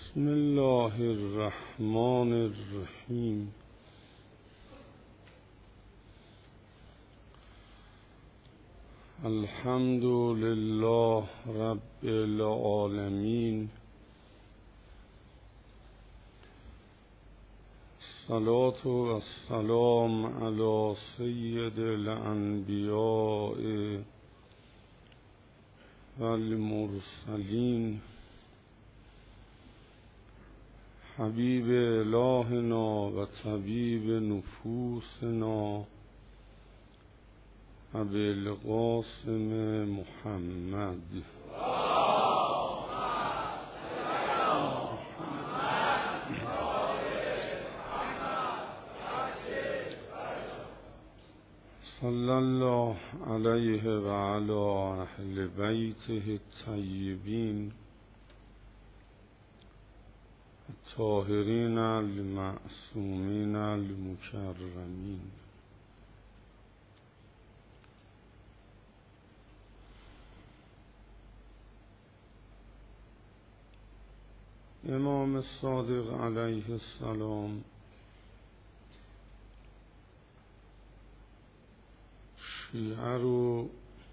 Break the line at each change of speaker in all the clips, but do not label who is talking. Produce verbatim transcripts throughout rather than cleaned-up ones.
بسم الله الرحمن الرحیم. الحمد لله رب العالمین. الصلاة والسلام علی سید الانبیاء والمرسلین حبیب الهنا و طبیب نفوسنا ابی القاسم محمد. صلی الله علیه و علی اهل بیته الطیبین الطاهرین المعصومین المکرمین. امام صادق علیه السلام شیعه رو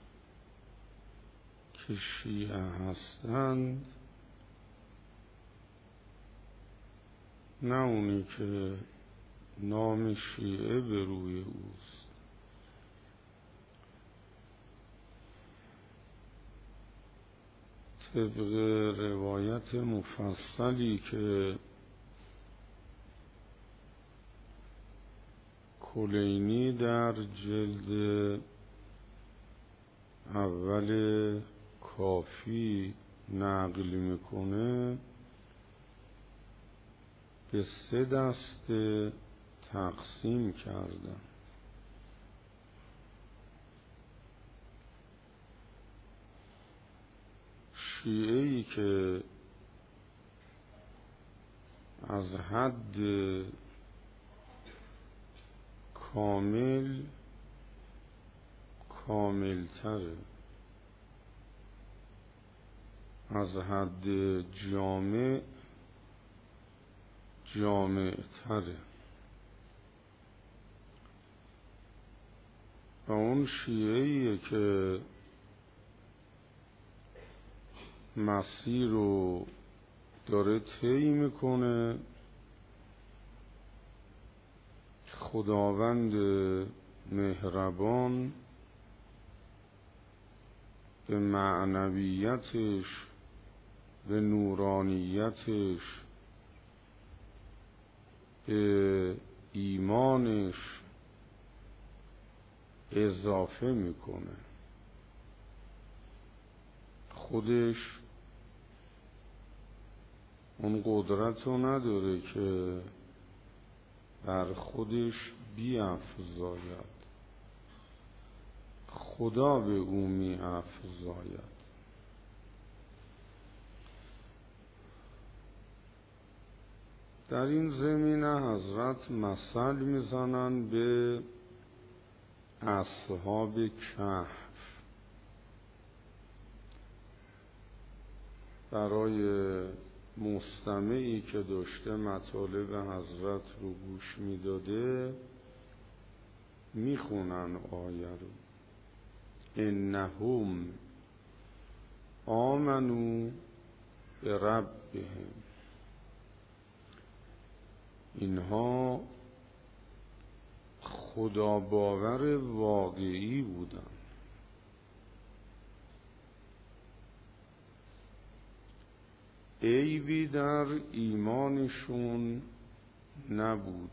که شیعه هستند، نه اونی که نام شیعه به روی اوست، طبق روایت مفصلی که کلینی در جلد اول کافی نقل میکنه، به سه دسته تقسیم کردن. شیعه‌ای که از حد کامل کاملتره، از حد جامع جامعتره، و اون شیعه‌ایه که مسیر رو داره طی میکنه، خداوند مهربان به معنویتش، به نورانیتش، به ایمانش اضافه میکنه. خودش اون قدرت رو نداره که بر خودش بیفزاید، خدا به او می افزاید. در این زمینه حضرت مثل میزنن به اصحاب کهف برای مستمعی که داشته مطالب حضرت رو گوش میداده. میخونن آیه رو: انهم آمنو بربهم، اینها خدا باور واقعی بودن، عیبی در ایمانشون نبود،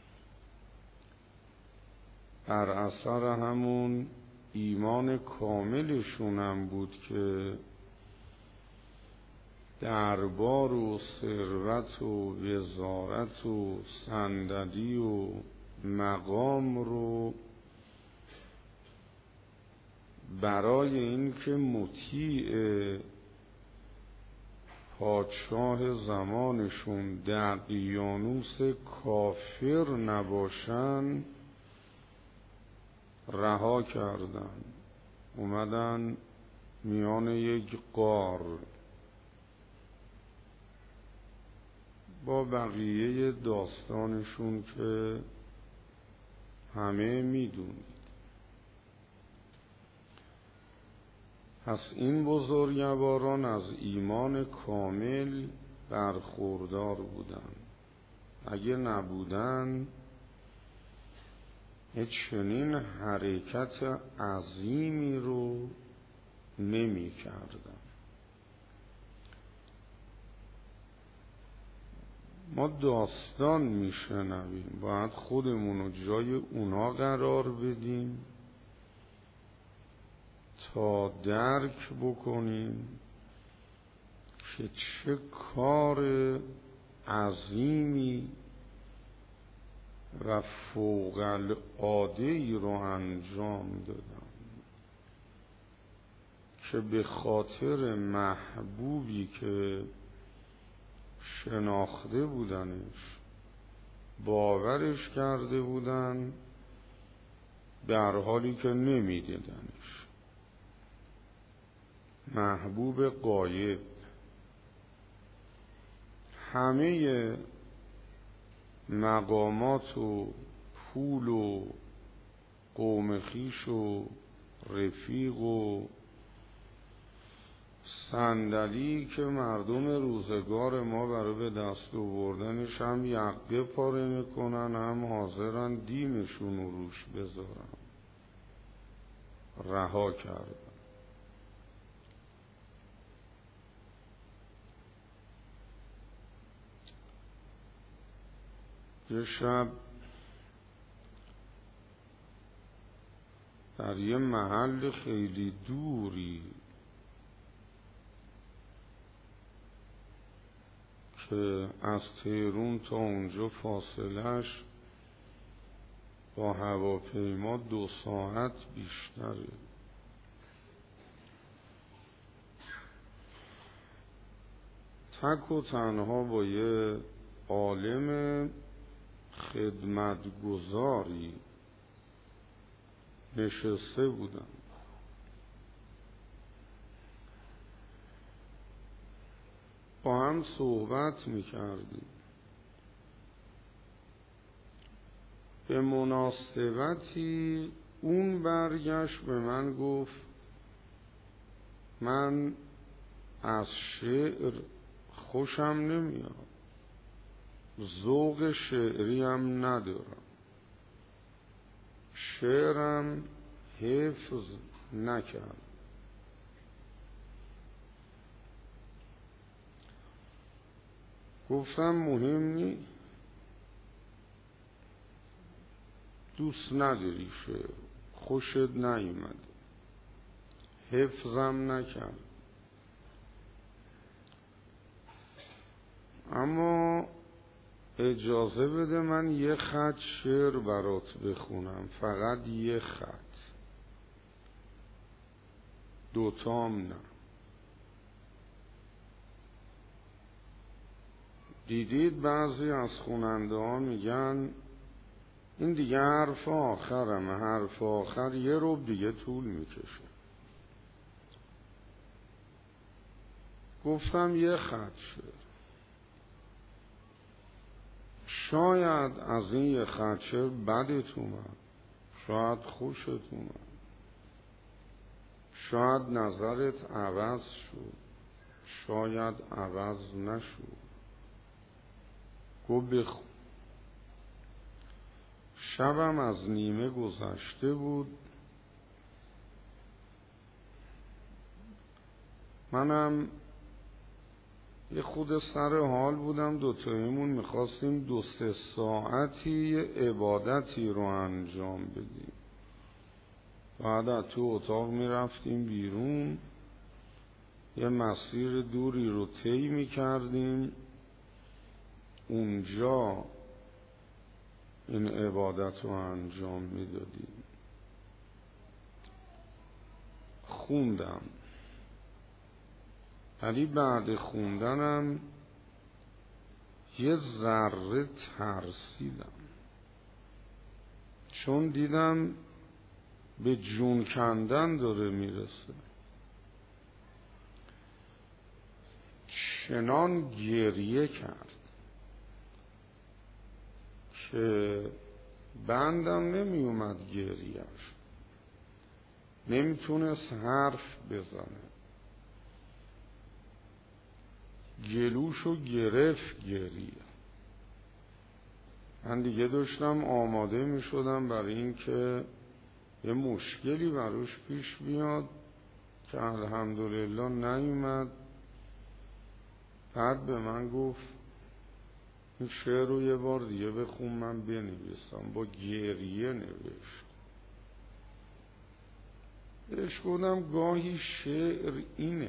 بر اثر همون ایمان کاملشون هم بود که دربار و ثروت و وزارت و صندلی و مقام رو برای اینکه مطیع پادشاه زمانشون دقیانوس کافر نباشن رها کردن، اومدن میان یک غار با بقیه داستانشون که همه میدونید. پس این بزرگواران از ایمان کامل برخوردار بودن. اگه نبودن هیچ چنین حرکت عظیمی رو نمی کردن. ما داستان می شنویم، باید خودمون رو جای اونا قرار بدیم تا درک بکنیم که چه کار عظیمی و فوق العاده‌ای رو انجام دادن که به خاطر محبوبی که شناخته بودنش، باورش کرده بودن، در حالی که نمی‌دیدنش. محبوب غایب همه مقامات و پول و قوم خویش و رفیق و صندلی که مردم روزگار ما برای به دست آوردنش هم یقه پاره میکنن، هم حاضرن دیمشون رو روش بذارن، رها کردن. یه شب در یه محل خیلی دوری که از تهران تا اونجا فاصلش با هواپیما دو ساعت بیشتره، تک و تنها با یه عالم خدمتگزاری نشسته بودم. با هم صحبت میکردیم. به مناسبتی اون برگشت به من گفت من از شعر خوشم نمیاد، ذوق شعری هم ندارم، شعرم حفظ نکرد. گفتم مهم نی، دوست نداری شعر، خوشت نیومد، حفظم نکرد، اما اجازه بده من یه خط شعر برات بخونم، فقط یه خط، دوتام نه. دیدید بعضی از خواننده ها میگن این دیگه حرف آخرمه، حرف آخر یه ربع دیگه طول میکشه. گفتم یه خط شعر، شاید از این یه خط شعر بدت اومد، شاید خوشت اومد، شاید نظرت عوض شد، شاید عوض نشد. گفت بخون. شبم از نیمه گذشته بود، منم یه خود سر حال بودم، دوتایمون میخواستیم دو سه ساعتی یه عبادتی رو انجام بدیم. بعد از تو اتاق میرفتیم بیرون، یه مسیر دوری رو طی میکردیم، اونجا این عبادت رو انجام میدادیم. خوندم، ولی بعد خوندنم یه ذره ترسیدم، چون دیدم به جون کندن داره میرسه. چنان گریه کرد، که بندم نمی اومد گریهش، نمیتونست حرف بزنه، گلوشو گرفت گریه. من دیگه داشتم آماده می شدم برای این که یه مشکلی براش پیش بیاد که الحمدلله نیومد. بعد به من گفت این شعر رو یه بار دیگه بخون من بنویسم. با گریه نوشت. بهش گفتم گاهی شعر اینه،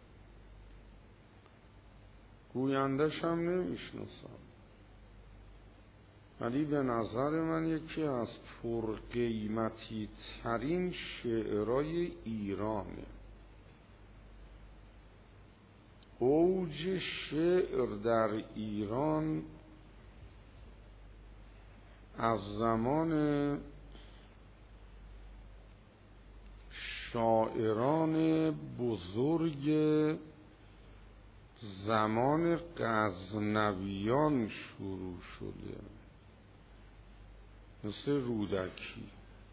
گویندش هم نمیشناسم، ولی به نظر من یکی از پرقیمتی ترین شعرهای ایرانه. اوج شعر در ایران از زمان شاعران بزرگ زمان غزنویان شروع شده، مثل رودکی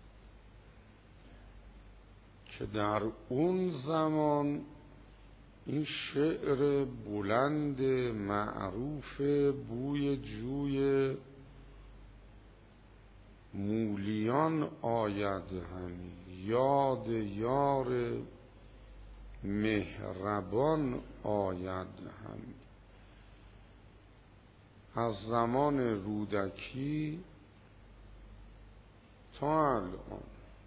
که در اون زمان این شعر بلند معروف بوی جوی مولیان آید همی، یاد یار مهربان آید همی، از زمان رودکی تا الان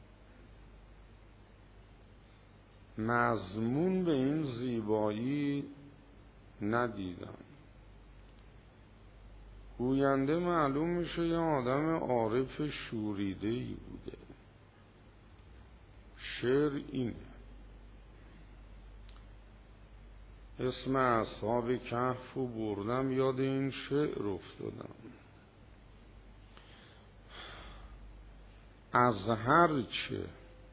مضمون به این زیبایی ندیدم. گوینده معلوم میشه یه آدم عارف شوریده‌ای بوده. شعر اینه. اسم اصحاب کهف رو بردم یاد این شعر افتادم. از هر چه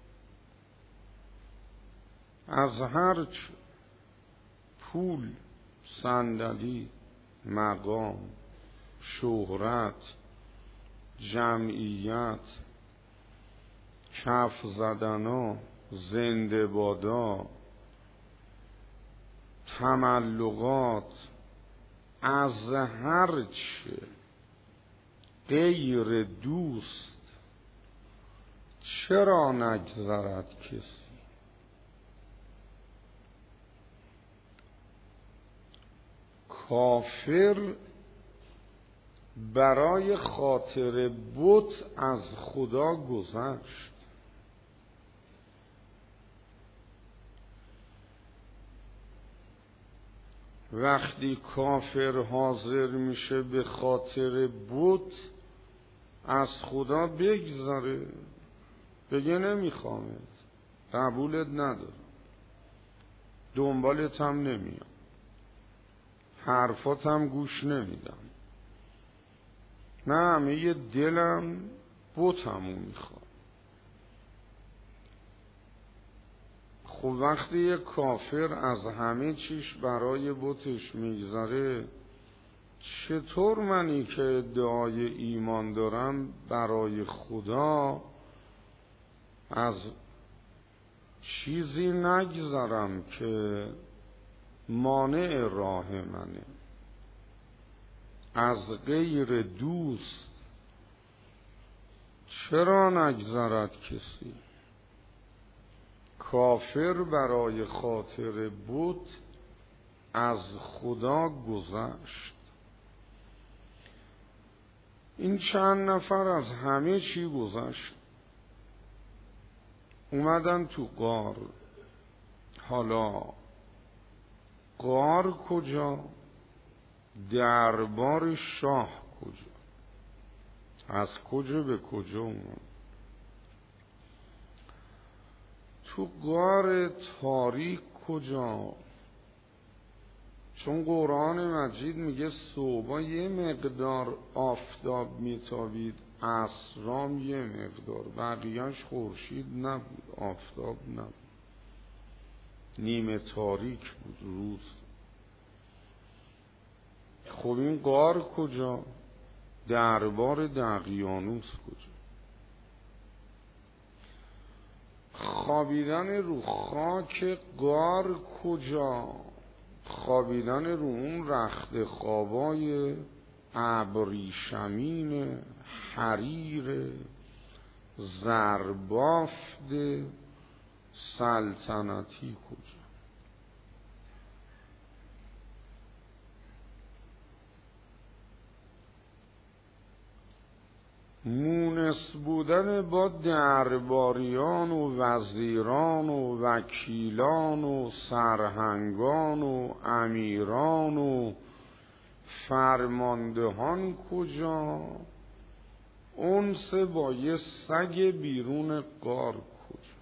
از هر چه پول، صندلی، مقام، شهرت، جمعیت، کف زدنا، زنده بادا، تملقات، از هر چه غیر دوست چرا نگذرد کسی؟ کافر برای خاطر بت از خدا گذشت. وقتی کافر حاضر میشه به خاطر بت از خدا بگذره، بگه نمیخوامت، قبولت ندارم، دنبالت هم نمیام، حرفات هم گوش نمیدم، نه همه یه دلم بتمو میخوام. خب وقتی یه کافر از همه چیش برای بتش میگذره، چطور منی که ادعای ایمان دارم برای خدا از چیزی نگذرم که مانع راه منه؟ از غیر دوست چرا نگذرد کسی؟ کافر برای خاطر بت از خدا گذشت. این چند نفر از همه چی گذشت، اومدن تو غار. حالا غار کجا؟ دربار شاه کجا؟ از کجا به کجا اومد؟ تو غار تاریک کجا؟ چون قرآن مجید میگه صبح یه مقدار آفتاب میتابید، عصرام یه مقدار، بقیهش خورشید نبود، آفتاب نبود، نیمه تاریک بود روز. خب این غار کجا؟ دربار دقیانوس کجا؟ خوابیدن رو خاک غار کجا؟ خوابیدن رو اون رخت خوابای ابریشمین حریر زربافت سلطنتی کجا؟ مونس بودن با درباریان و وزیران و وکیلان و سرهنگان و امیران و فرماندهان کجا؟ انس با یه سگ بیرون غار کجا؟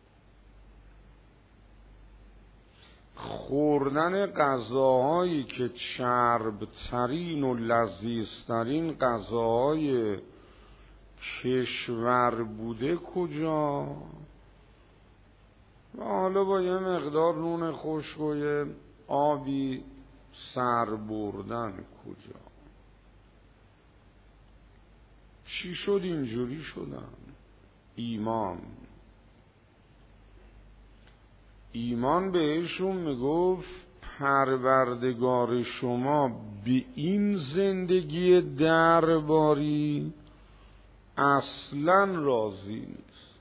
خوردن غذاهایی که چربترین و لذیذترین غذاهای کشور بوده کجا؟ و حالا با یه مقدار نون خشک و یه آبی سر بردن کجا؟ چی شد اینجوری شدن؟ ایمان ایمان بهشون میگفت پروردگار شما به این زندگی درباری اصلا راضی نیست،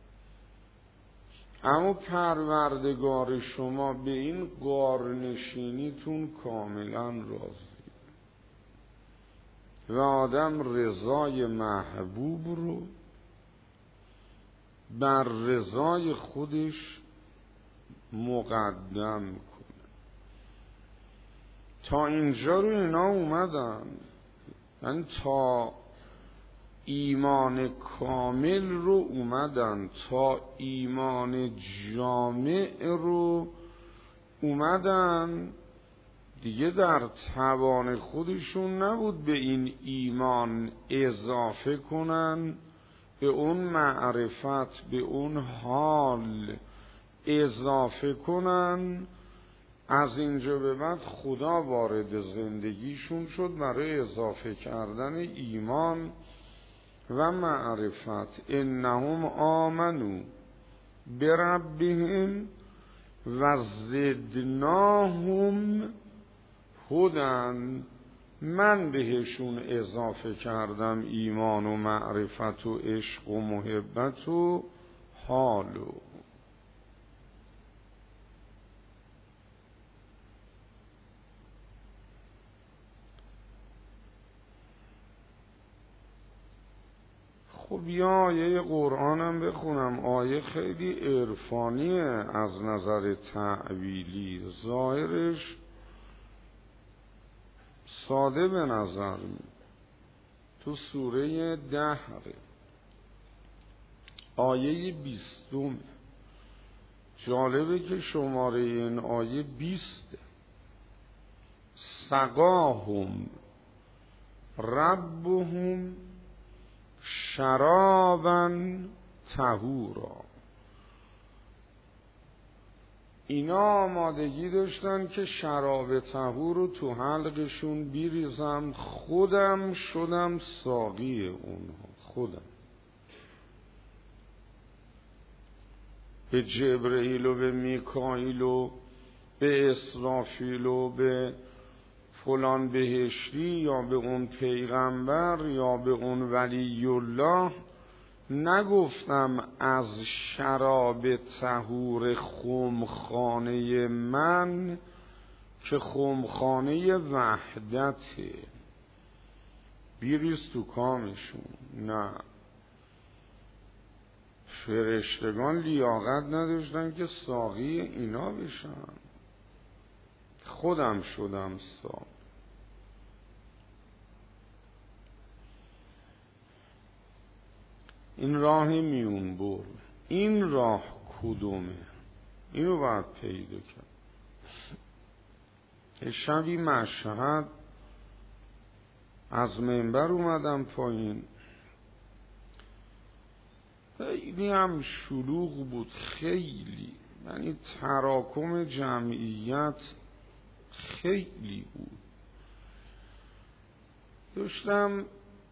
اما پروردگار شما به این غارنشینیتون کاملا راضی. و آدم رضای محبوب رو بر رضای خودش مقدم کنه. تا اینجا رو اینا اومدن، یعنی تا ایمان کامل رو اومدن، تا ایمان جامع رو اومدن، دیگه در توان خودشون نبود به این ایمان اضافه کنن، به اون معرفت، به اون حال اضافه کنن. از اینجا به بعد خدا وارد زندگیشون شد برای اضافه کردن ایمان و معرفت. انهم آمنو بربهم و زدناهم هدن، من بهشون اضافه کردم ایمان و معرفت و عشق و محبت و حالو. خب یا آیه قرآنم بخونم، آیه خیلی عرفانیه از نظر تعبیلی، ظاهرش ساده به نظر می. تو سوره دهر آیه بیستم، جالبه که شماره این آیه بیسته. سقاهم ربهم شرابا طهورا، اینا آمادگی داشتن که شراب طهور رو تو حلقشون بیریزم، خودم شدم ساقی اونها. خودم به جبرئیل و به میکائیل و به اسرافیل و به فلان بهشتی یا به اون پیغمبر یا به اون ولی الله نگفتم از شراب طهور خمخانه من که خمخانه وحدته بیریز تو کامشون. نه، فرشتگان لیاقت نداشتن که ساقی اینا بشن، خودم شدم ساقی. این راه میون بر، این راه کدومه؟ اینو باید پیدا کرد. شبی مشهد از منبر اومدم پایین، خیلی هم شلوغ بود، خیلی، یعنی تراکم جمعیت خیلی بود. داشتم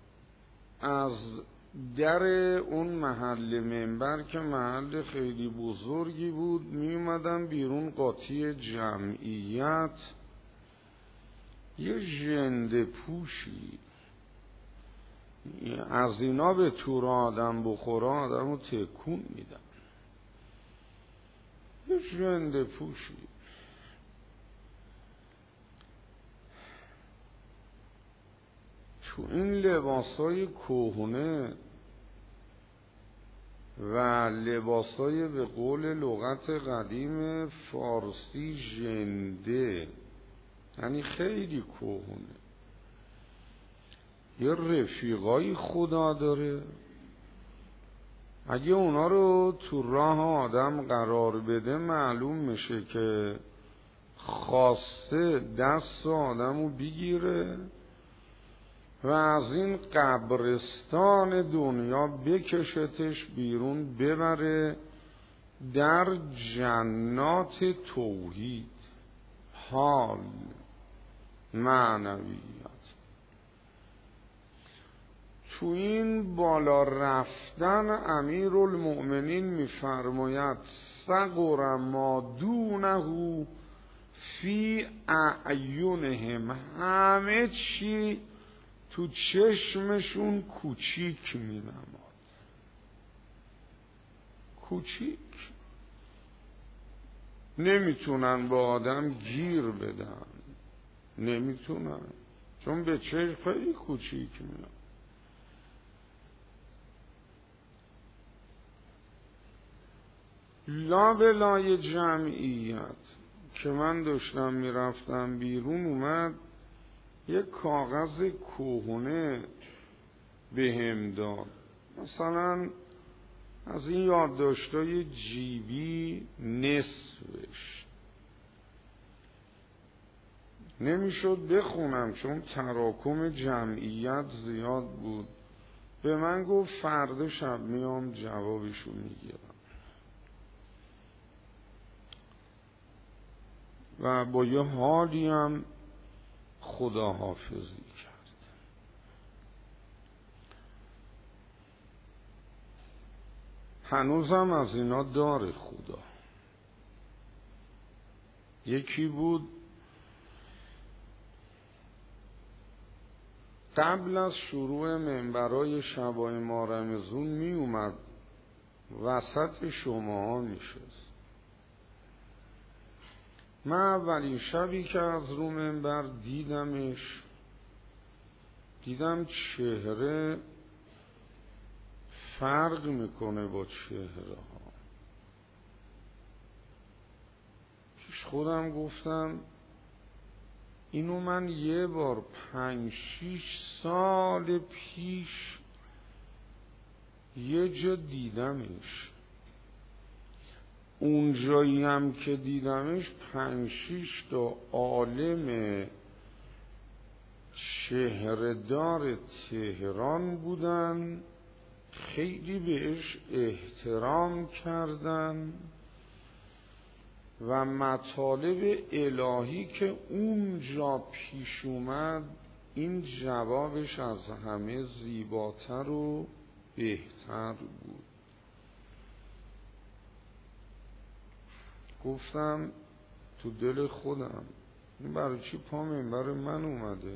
از در اون محل منبر که محل خیلی بزرگی بود می اومدم بیرون، قاطی جمعیت یه ژنده پوشی از اینا به تور آدم بخوره آدم رو تکون میدن. یه ژنده پوشی تو این لباسای کهنه و لباسای به قول لغت قدیم فارسی ژنده، یعنی خیلی کهنه. یه رفیقای خدا داره، اگه اونا رو تو راه آدم قرار بده معلوم میشه که خواسته دست آدم رو بگیره و از این قبرستان دنیا بکشتش بیرون، ببره در جنات توحید، حال، معنویت. تو این بالا رفتن امیرالمؤمنین میفرماید صغر ما دونه فی اعینهم، همه چی تو چشمشون کوچیک می نماد. کوچیک، نمیتونن با آدم گیر بدن، نمیتونن، چون به چشم خیلی کوچیک میاد. لا بلای جمعیت که من داشتم میرفتم بیرون، اومد یک کاغذ کهنه بهم داد، مثلا از این یادداشتای جیبی نصفش نمیشد بخونم چون تراکم جمعیت زیاد بود. به من گفت فردا شب میام جوابشو میگیرم و با یه حالی هم خداحافظی کرد. هنوزم از اینا داره خدا. یکی بود قبل از شروع منبرای شبای ما رمضون می اومد وسط شما ها میشست. من اولین شبی که از رو منبر دیدمش، دیدم چهره فرق میکنه با چهره ها. پیش خودم گفتم اینو من یه بار پنج شیش سال پیش یه جا دیدمش، اون جایی هم که دیدمش پنج شیش تا عالم چهره‌دار تهران بودن، خیلی بهش احترام کردن و مطالب الهی که اونجا پیش اومد این جوابش از همه زیباتر و بهتر بود. گفتم تو دل خودم این برای چی پا منبر من اومده؟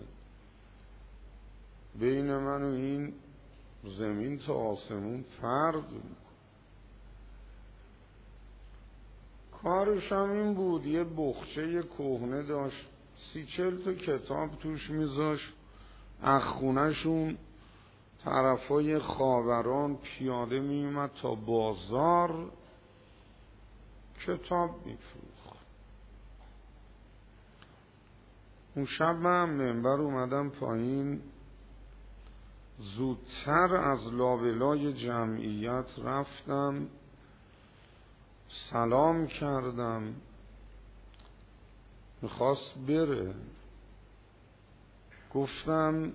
بین من و این زمین تا آسمون فرق میکنه. کارش هم این بود یه بخچه کهنه داشت، سی چل تا کتاب توش میذاشت، از خونه‌شون طرفای خاوران پیاده میومد تا بازار کتاب میفروخت. اون شب من منبر اومدم پایین، زودتر از لابلای جمعیت رفتم، سلام کردم، میخواست بره. گفتم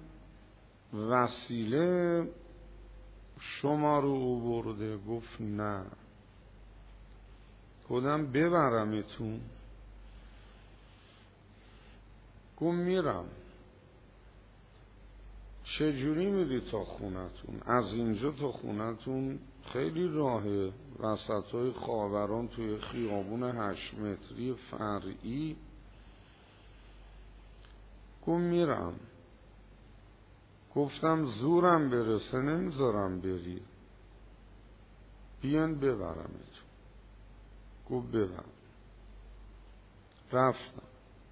وسیله شما رو آورده؟ گفت نه. گفتم ببرمتون؟ گفت میرم. چجوری میری تا خونتون؟ از اینجا تا خونتون خیلی راهه، وسطای خاوران توی خیابون هشت متری فرعی. گفت میرم. گفتم زورم برسه نمیذارم بری، بیان ببرمت. گفت ببر. رفتم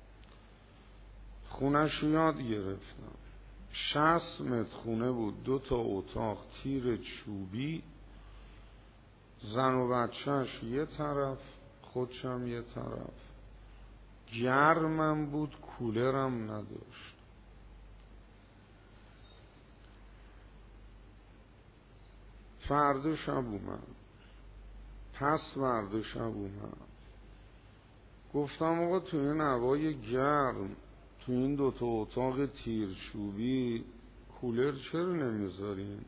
خونه‌شو یاد گرفتم. شصت متر خونه بود، دو تا اتاق تیر چوبی، زن و بچهش یه طرف، خودشم یه طرف. گرمم بود، کولرم نداشت. فردا شب اومد، پس فردا شب اومد. گفتم آقا تو این هوای گرم، تو این دوتا اتاق تیرچوبی کولر چرا نمیذارین؟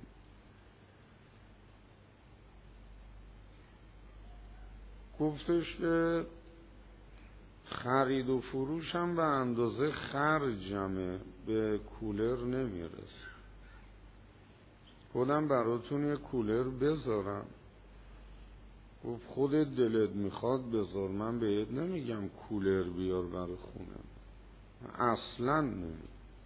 گفتش که خرید و فروشم به اندازه خرجمه، به کولر نمیرسه. خودم براتون یه کولر بذارم. گفت خودت دلت میخواد بذار، من بهت نمیگم کولر بیار برای خونه، اصلا نمی.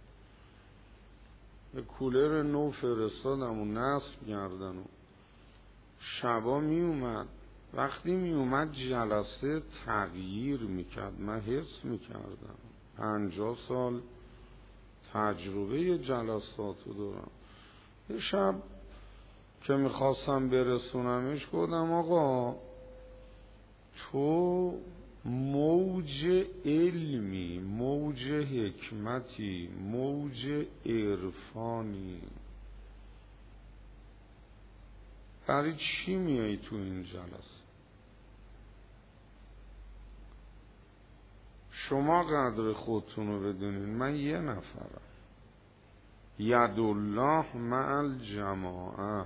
یه کولر نو فرستادم و نصب کردن و شبا می اومد. وقتی می اومد جلسه تغییر میکرد، من حس میکردم. پنجاه سال تجربه جلساتو دارم. یه شب که میخواستم برسونمش گفتم آقا تو موج علمی، موج حکمتی، موج عرفانی، برای چی میایی تو این جلسه؟ شما قدر خودتون رو بدونین، من یه نفرم. ید الله مع الجماعه.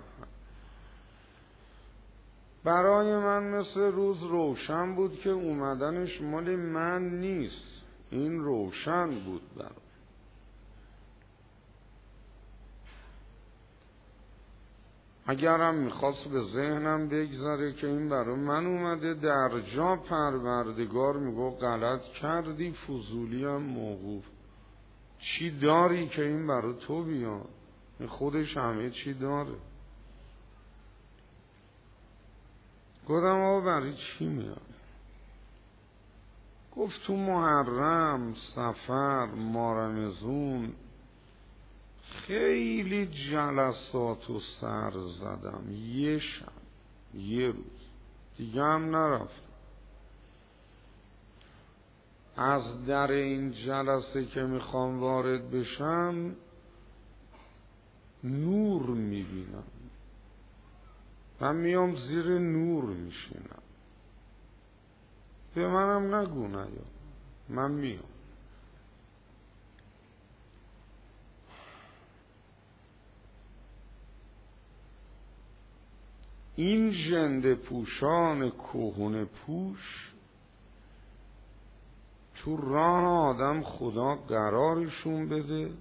برای من مثل روز روشن بود که اومدنش مال من نیست، این روشن بود برام. اگرم میخواست به ذهنم بگذاره که این برای من اومده، در جا پروردگار میگو غلط کردی، فضولی هم موقوف. چی داری که این برای تو بیاد؟ این خودش همه چی داره. گفتم آقا برای چی میاد؟ گفت تو محرم، صفر، مارمزون خیلی جلسات و سر زدم، یه شب یه روز دیگه هم نرفتم. از در این جلسه که میخوام وارد بشم نور میبینم، من میام زیر نور میشینم. به منم نگو نیا، من میام. این ژنده پوشان کهنه پوش تو راه آدم خدا قرارشون بده،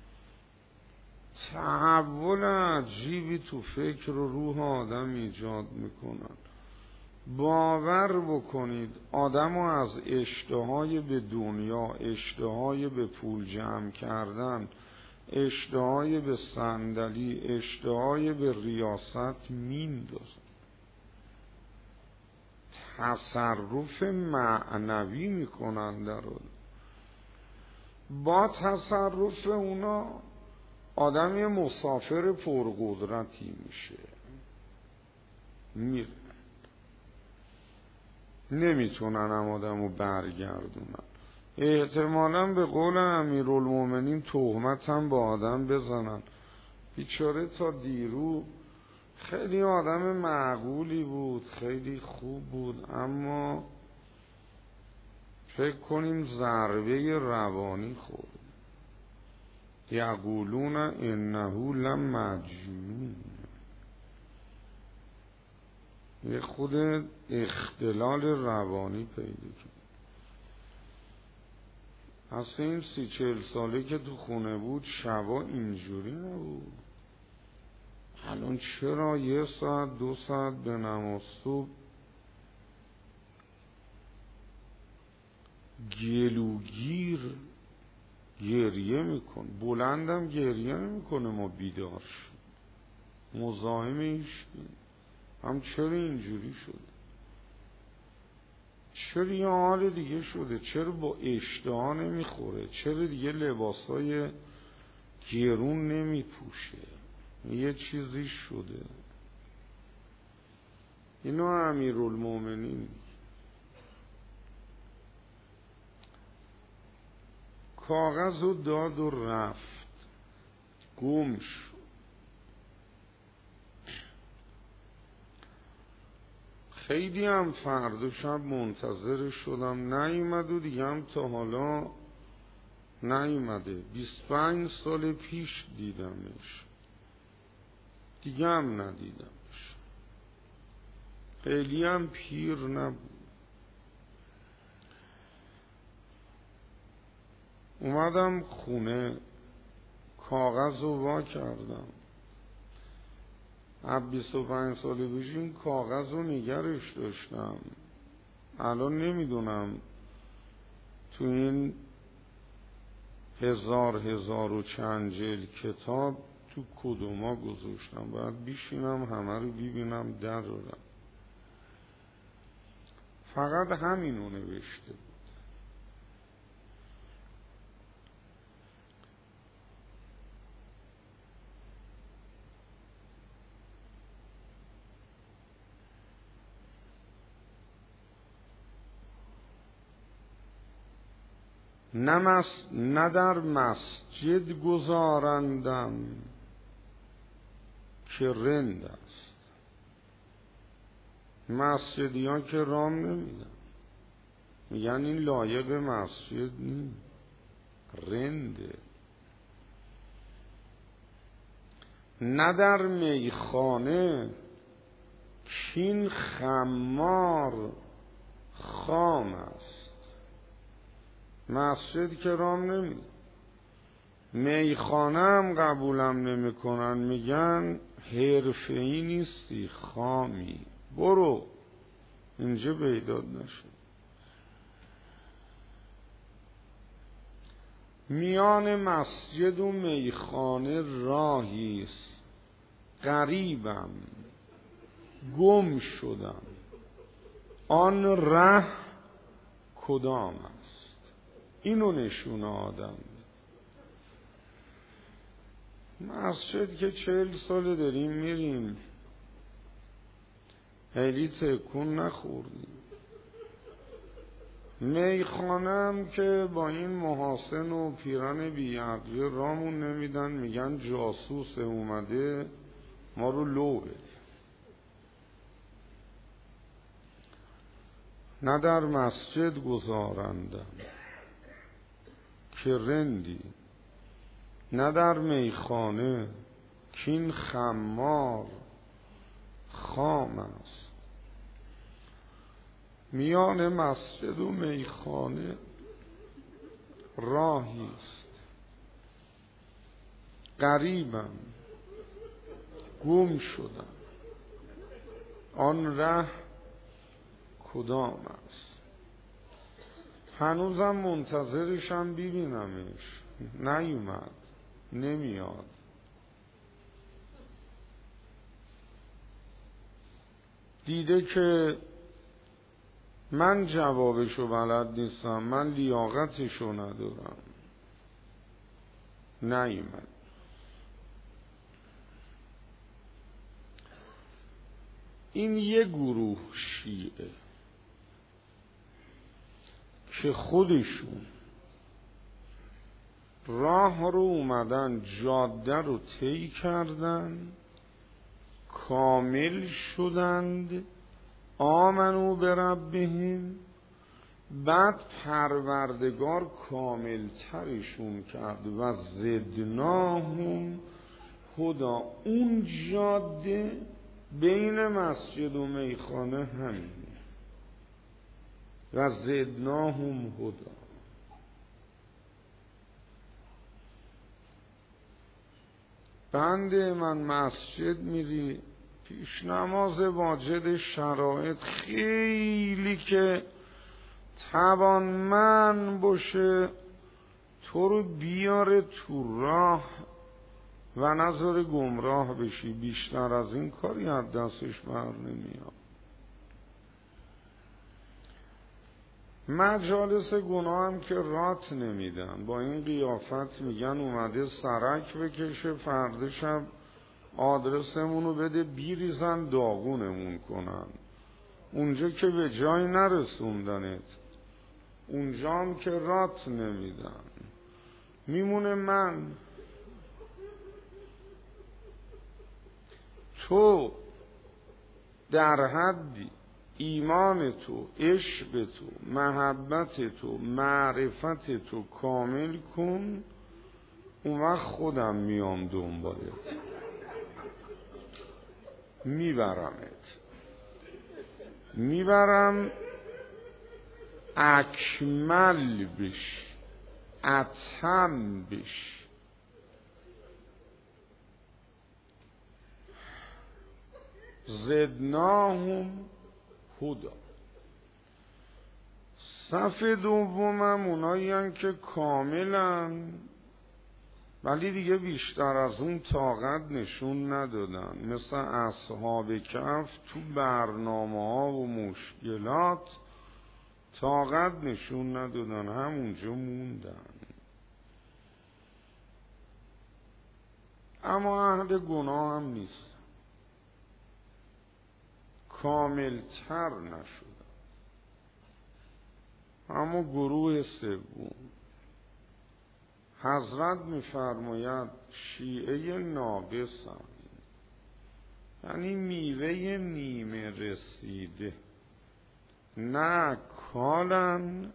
تحول عجیبی تو فکر و روح آدم ایجاد میکنن. باور بکنید آدم رو از اشتهای به دنیا، اشتهای به پول جمع کردن، اشتهای به صندلی، اشتهای به ریاست میندازن. تصرف معنوی میکنن در اون. با تصرف اونا آدم یه مسافر پرقدرتی میشه، میره. نمیتونن هم آدم رو برگردونن. احتمالاً به قول امیرالمومنین تهمت هم با آدم بزنن. بیچاره تا دیرو خیلی آدم معقولی بود، خیلی خوب بود، اما فکر کنیم ضربه روانی خورد. یقولون انه لمجنون. یه خود اختلال روانی پیدا کرد. اصلا این سی چهل ساله که تو خونه بود شبا اینجوری نبود. الان چرا یه ساعت دو ساعت به نماز صبح گلوگیر گریه میکن، بلندم گریه نمیکنه، ما بیدار شد مزاحم ایش هم چرا اینجوری شده، چرا یه حال دیگه شده، چرا با اشتها نمیخوره، چرا دیگه لباسای گرون نمیپوشه، یه چیزی شده. اینو امیرالمومنین کاغذ و داد و رفت، گم شد. خیلی هم فردا شب منتظر شدم، نیومد و دیگه هم تا حالا نیومده. بیست و پنج سال پیش دیدمش، دیگه هم ندیدمش. خیلی هم پیر نبود. اومدم خونه، کاغذ رو وا کردم. از بیست و پنج سال پیش این کاغذ رو نگرش داشتم. الان نمیدونم تو این هزار هزار و چند جلد کتاب تو کدوما گذاشتم. باید بیشینم همه رو ببینم در دارم. فقط همینو نوشته بود. نه در مسجد گذارندم که رند است. مسجدی ها که رام نمیدن، میگن این لایق مسجد نیست، رنده. نه در میخانه کین خمار خام است. مسجد که رام نمیدن، میخانه هم قبولم نمیکنن، میگن حرفه‌ای نیستی، خامی، برو اینجا بیداد نشد. میان مسجد و میخانه راهی است، غریبم گم شدم، آن ره کدام است. اینو نشونه آدم. مسجد که چهل ساله داریم میریم، خیلی تکون نخوردیم. میخانه هم که با این محاسن و پیران بیعقلی رامون نمیدن، میگن جاسوس اومده ما رو لو بده. نه در مسجد گذارندم که رندی، نه در میخانه کین خمار خام است. میان مسجد و میخانه راهی است، غریبم گم شدم، آن ره کدام است. هنوزم منتظرشم ببینمش، نیومد، نمیاد. دیده که من جوابشو بلد نیستم، من لیاقتشو ندارم، نیومد. این یه گروه شیعه که خودشون راه رو اومدن، جاده رو طی کردن، کامل شدند، آمنو بربهم، بعد پروردگار کامل ترشون کرد و زدناهم هدا. اون جاده بین مسجد و میخانه همینه و زدناهم هدا. بنده من مسجد میری، پیش نماز واجد شرایط خیلی که توانمند باشه تو رو بیاره تو راه و نظر گمراه بشی، بیشتر از این کاری از دستش بر نمیاد. مجالس گناه هم که رات نمیدن، با این قیافت میگن اومده سرک بکشه، فردا شب آدرسمونو بده بیریزن داغونمون کنن. اونجا که به جای نرسوندنت، اونجا هم که رات نمیدن. میمونه من تو در حدی ایمان تو، عشق تو، محبت تو، معرفت تو کامل کن، اون وقت خودم میام دنبالت، میبرمت، میبرم اکمل بش، اتم بش. زدناهم هدی. صف دومم اونایی هن که کاملن ولی دیگه بیشتر از اون طاقت نشون ندادن، مثل اصحاب کهف تو برنامه ها و مشکلات طاقت نشون ندادن، همونجا موندن. اما اهل گناه هم نیست، کاملتر نشدن. اما گروه سوم حضرت می‌فرماید شیعه ناقصن، یعنی میوه نیمه رسیده، نه کالن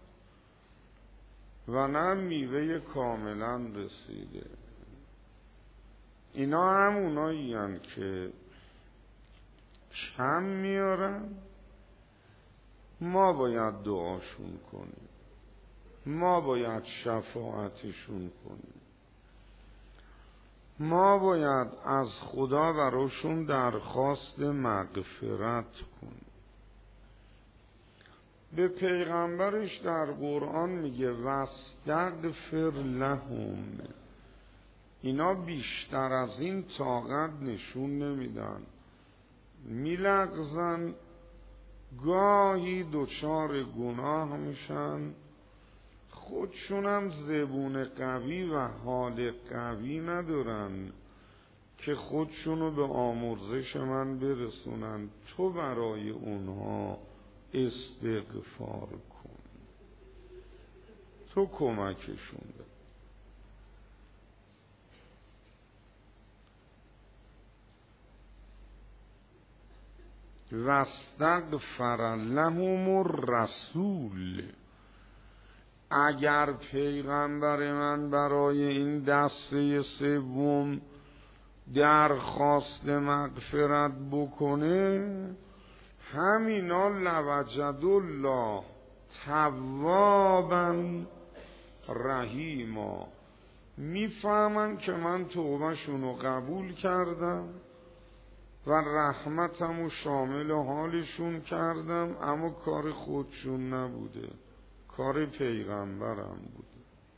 و نه میوه کاملا رسیده. اینا هم اونایی هن که کم میارن، ما باید دعاشون کنیم، ما باید شفاعتشون کنیم، ما باید از خدا براشون درخواست مغفرت کنیم. به پیغمبرش در قرآن میگه واستغفر لهم. اینا بیشتر از این طاقت نشون نمیدن، میلغزن، گاهی دچار گناه میشن، خودشونم زبون قوی و حال قوی ندارن که خودشونو به آمرزش من برسونن. تو برای اونها استغفار کن، تو کمکشون بده. واستغفر لهم الرسول. اگر پیغمبر من برای این دسته سوم درخواست مغفرت بکنه، همینا لوجد الله توابا رحیما، میفهمن که من توبهشونو قبول کردم و رحمتمو شامل حالشون کردم، اما کار خودشون نبوده، کار پیغمبرم بوده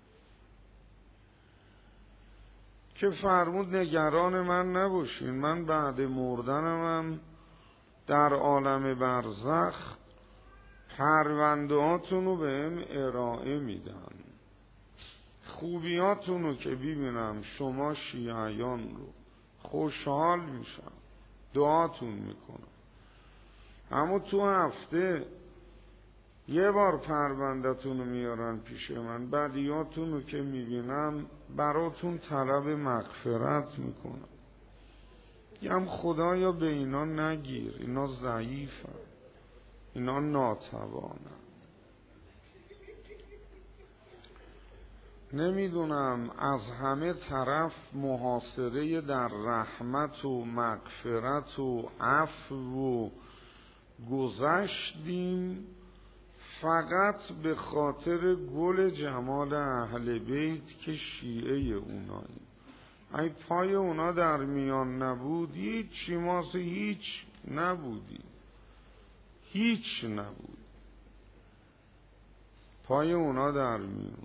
که فرمود نگران من نباشین، من بعد مردنمم در عالم برزخ پروندهاتونو بهم ارائه میدن، خوبیاتونو که ببینم شما شیعیان رو خوشحال میشم، دعاتون میکنم. اما تو هفته یه بار پرونده‌تون رو میارن پیش من، بدیاتون رو که میبینم براتون طلب مغفرت میکنم. گم خدایا به اینا نگیر، اینا ضعیفن، اینا ناتوانن. نمیدونم از همه طرف محاصره در رحمت و مغفرت و عفو و گذشتیم فقط به خاطر گل جمال اهل بیت که شیعه اونایی. ای پای اونا در میان نبود هیچی، ما هیچ نبودی، هیچ نبود. پای اونا در میون.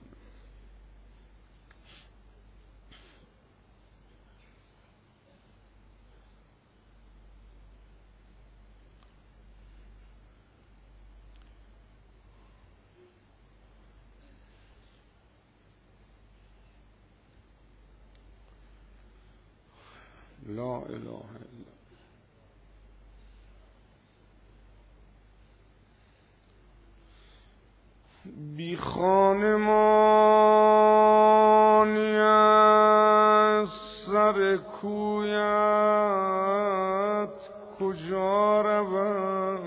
لا اله الا بی خانمانی از سر کویت کجا روم؟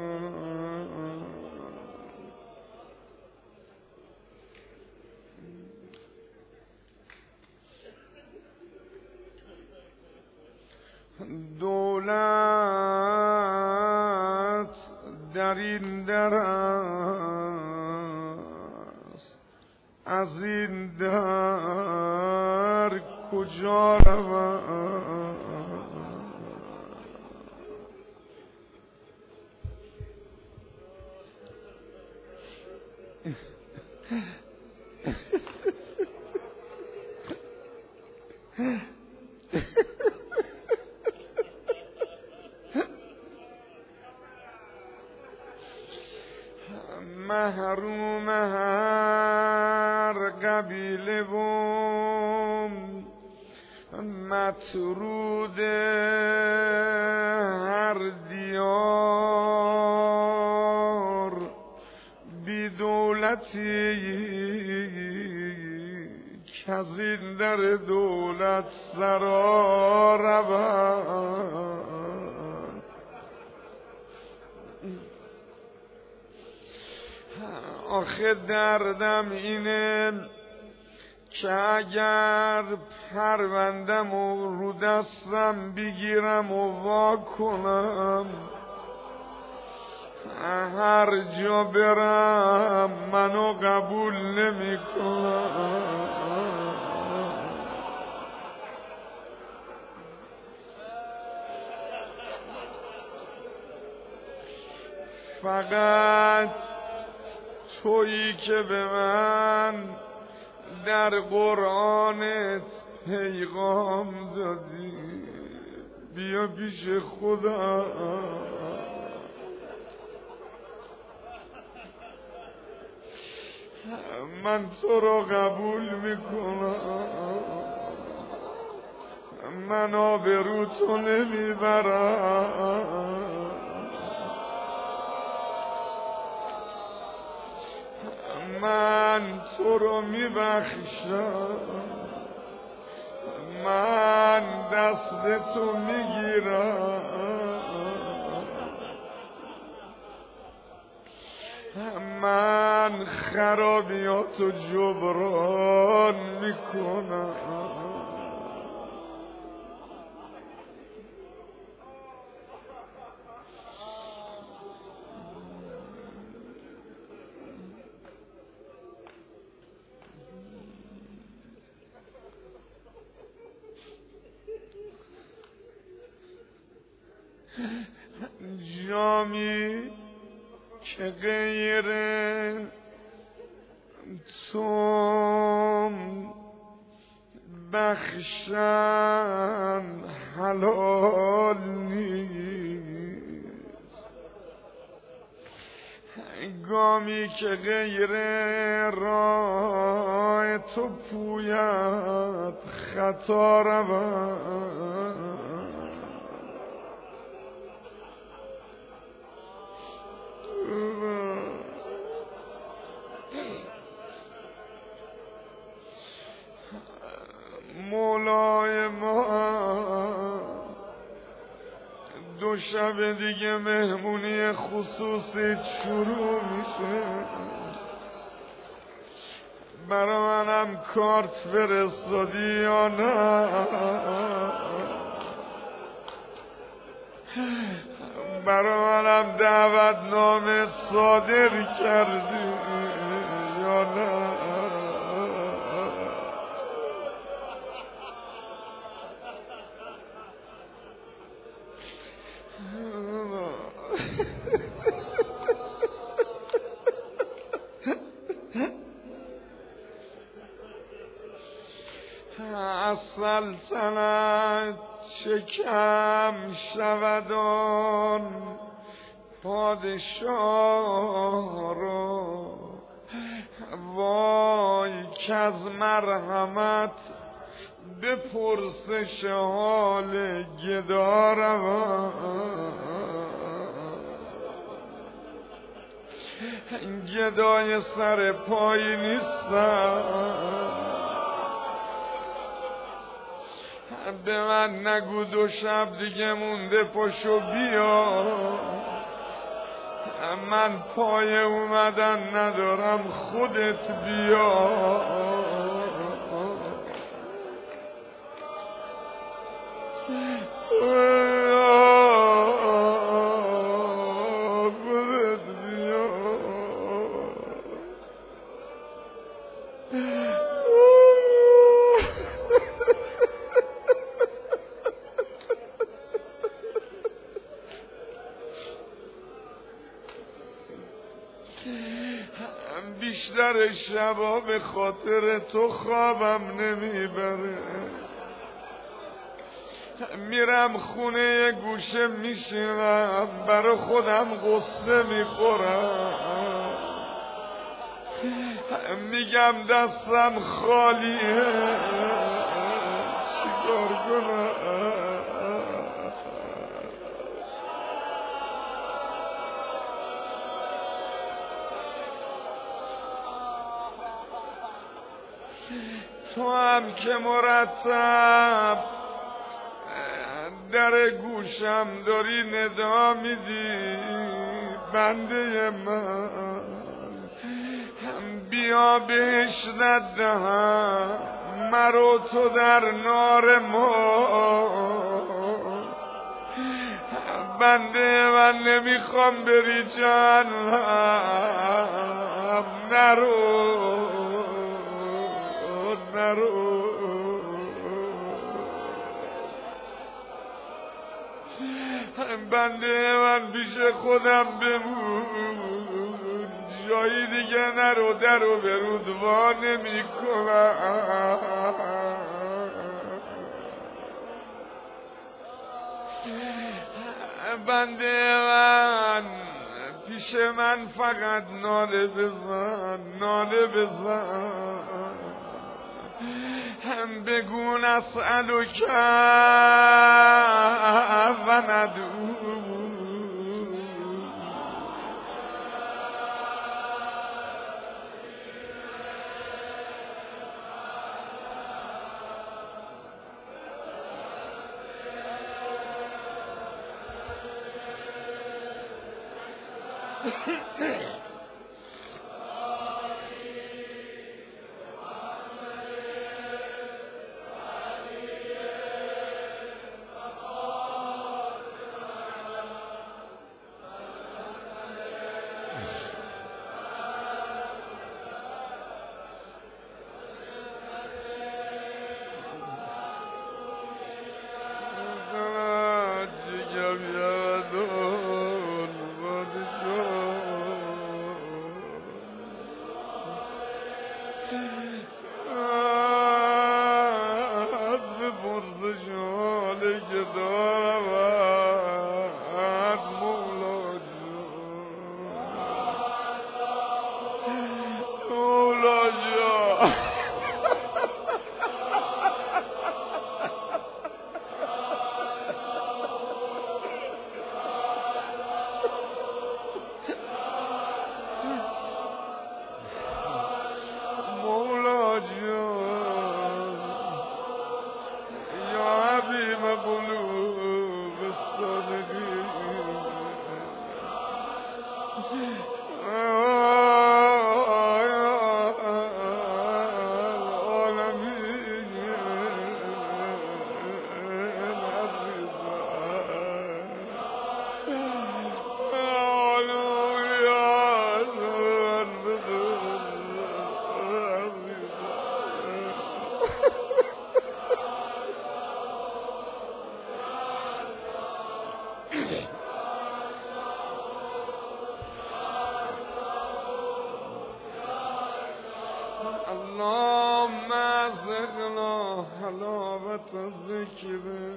دولت در این در است، از این در کجا روم؟ محروم هر قبیله و مطرود هر دیار، بی دولتی که از این در دولت سرا روم. آخه دردم اینه که اگر پروندم و رو دستم بگیرم و وا کنم، هر جا برم منو قبول نمی کنم. فقط تویی که به من در قرآنت پیغام دادی، بیا پیش خدا. من تو رو قبول میکنم، من آبرو تو نمیبرم. من تو رو میبخشم، من دست تو میگیرم، من خرابیاتو جبران میکنم. جامی که غیر تو بخشن حلال نیست، گامی که غیر راه تو پوید خطا روم. مولای ما دو شب دیگه مهمونی خصوصی شروع میشه، برا منم کارت فرستادی یا نه؟ برا منم دعوت نامه صادر کردی یا نه؟ از سلطنت چه کم شود آن پادشاه را، وای که از مرحمت به پرسش حال گدا روم. گدای سر پایی نیستم، به من نگو دو شب دیگه مونده پاشو بیا، من پای اومدن ندارم خودت بیا. خودت بیا. بیشتر شبا به خاطر تو خوابم نمیبره، میرم خونه یه گوشه میشینم برا خودم قصه میخورم، میگم دستم خالیه چیکار کنم. تو هم که مرتب در گوشم داری ندا میدی بنده من، بیا بهش ندهم مرو تو در نار ما، بنده من نمیخوام بری جهنم، نرو نرو. بنده من پیش خودم بمون، جایی دیگه نرو، درو به رودوا نمی کنم. بنده من پیش من فقط ناله بزن، ناله بزن، هم بگو نسألو که و ندو. اللهم ازغنا حلاوت ذکره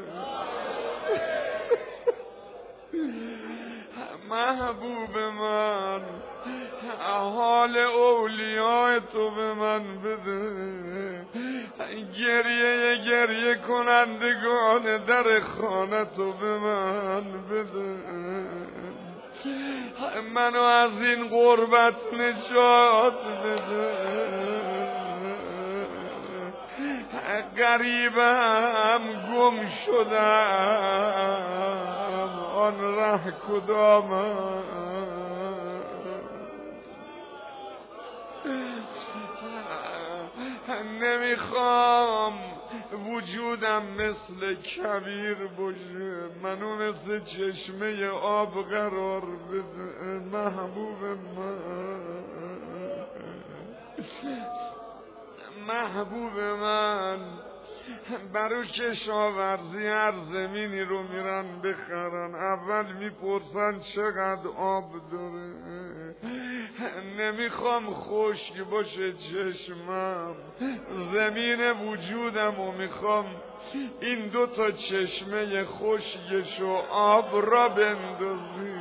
محبوب من حال اولیاء تو به من بده، گریه گریه کنندگان در خانه تو به من بده، منو از این غربت نجات بده، غریبم گم شدم آن ره کدامم، نمیخوام وجودم مثل کبیر باشه، منو مثل چشمه آب قرار بده محبوب من، محبوب من. برو کشاورزی هر زمینی رو میرن بخرن، اول میپرسن چقدر آب داره، نمیخوام خشک باشه چشمم، زمین وجودم و میخوام این دو تا چشمه خشکشو آب را بندازی،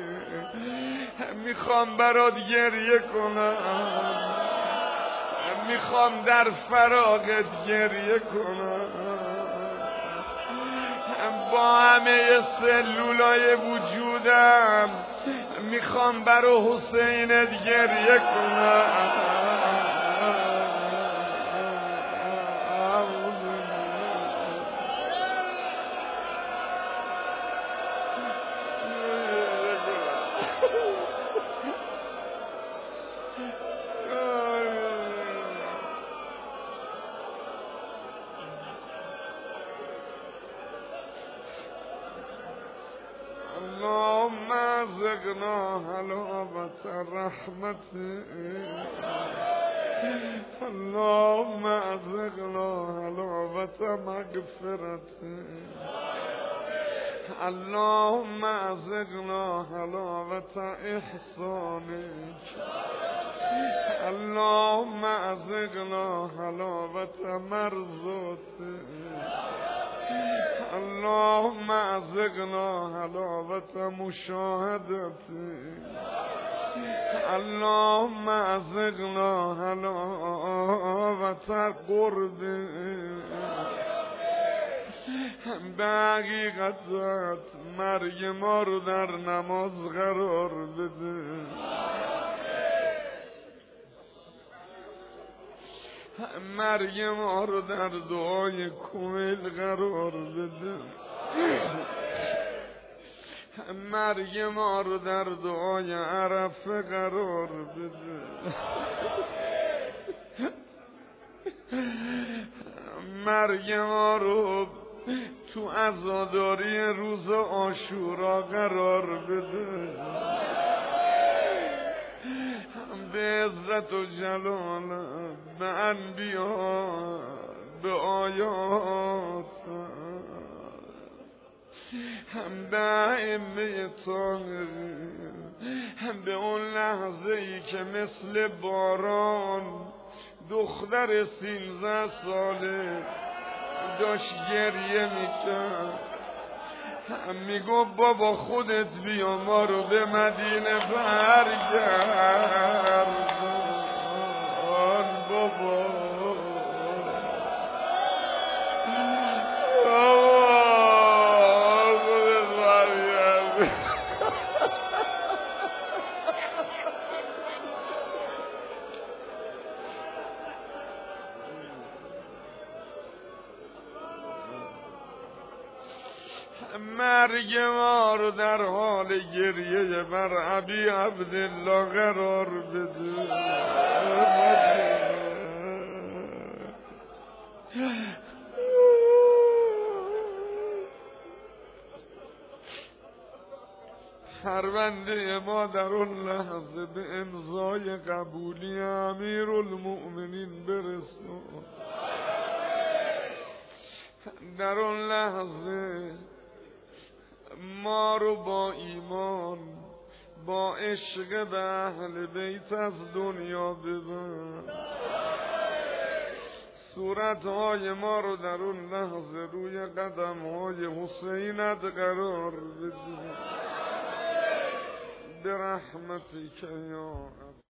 میخوام برات گریه کنم، میخوام در فراغت گریه کنم، با همه سلولای وجودم میخوام برا حسینت گریه کنم. اللهم ارزقنا حلاوة رحمتك، اللهم ارزقنا حلاوة مغفرتك، اللهم ارزقنا حلاوة احسانك، اللهم ارزقنا حلاوة مرضاتك، اللهم ارزقنا حلاوة مشاهدتك، اللهم ارزقنا حلاوة قربك. به حقیقت مرگ ما رو در نماز قرار بده، مرگ ما رو در دعای کمیل قرار بده، مرگ ما رو در دعای عرفه قرار بده، مرگ ما رو تو عزاداری روز عاشورا قرار بده، به عزت و جلالت، به انبیا، به آیات، به ائمه طاهرین، به اون لحظه ای که مثل باران دختر سیزده ساله داشت گریه میکرد، میگو بابا خودت بیا ما رو به مدینه برگردان، بابا مرگ ما رو در حال گریه بر ابی عبدالله قرار بده، پرونده ما در اون لحظه به امضای قبولی امیر المؤمنین برسون، در اون لحظه ما رو با ایمان، با عشق به اهل بیت از دنیا ببر. صورتهای ما رو در اون لحظه روی قدمهای حسینت قرار بدی برحمتک یا